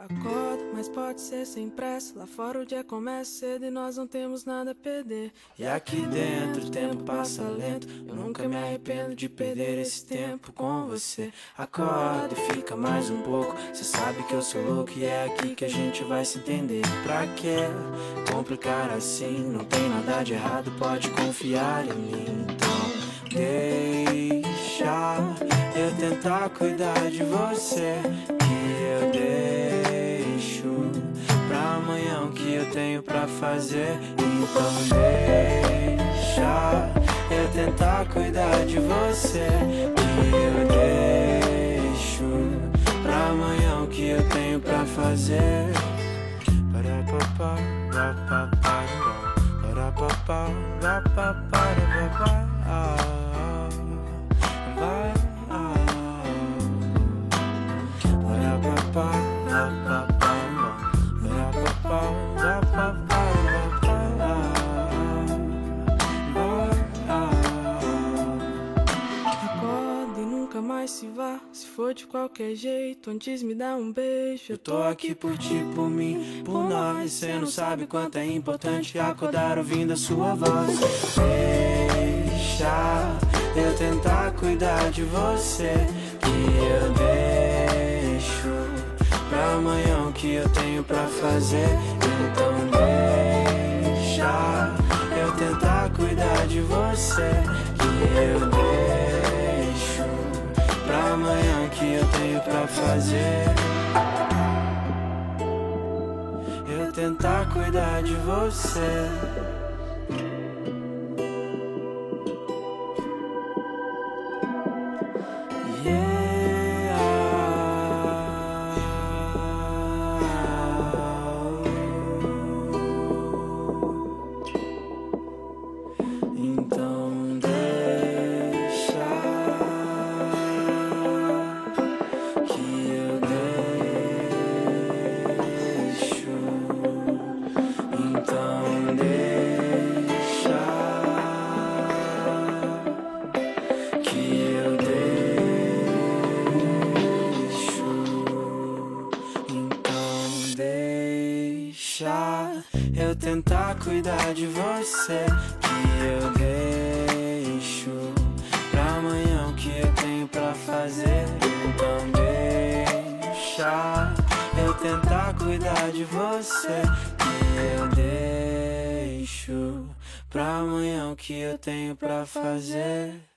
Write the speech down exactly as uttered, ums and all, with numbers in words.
Acorda, mas pode ser sem pressa. Lá fora o dia começa cedo e nós não temos nada a perder. E aqui dentro o tempo passa lento. Eu nunca me arrependo de perder esse tempo com você. Acorda e fica mais um pouco. Cê sabe que eu sou louco e é aqui que a gente vai se entender. Pra que complicar assim? Não tem nada de errado, pode confiar em mim. Então deixa eu tentar cuidar de você, que eu deixo pra amanhã o que eu tenho pra fazer. Então deixa eu tentar cuidar de você, que eu deixo pra amanhã o que eu tenho pra fazer. Para papá, para papá, para papá, para papá, para papá. Acorda e nunca mais se vá. Se for de qualquer jeito, antes me dá um beijo. Eu tô aqui por ti, por mim, por nós. Cê não sabe quanto é importante acordar ouvindo a sua voz. Deixa eu tentar cuidar de você, que eu deixo pra amanhã o que eu tenho pra fazer. Então deixa eu tentar cuidar de você, que eu deixo pra amanhã o que eu tenho pra fazer. Eu tentar cuidar de você. Então deixa que eu deixo. Então deixa que eu deixo. Então deixa eu tentar cuidar de você, que eu deixo pra amanhã o que eu tenho pra fazer. Então deixa eu tentar cuidar de você, que eu deixo pra amanhã o que eu tenho pra fazer.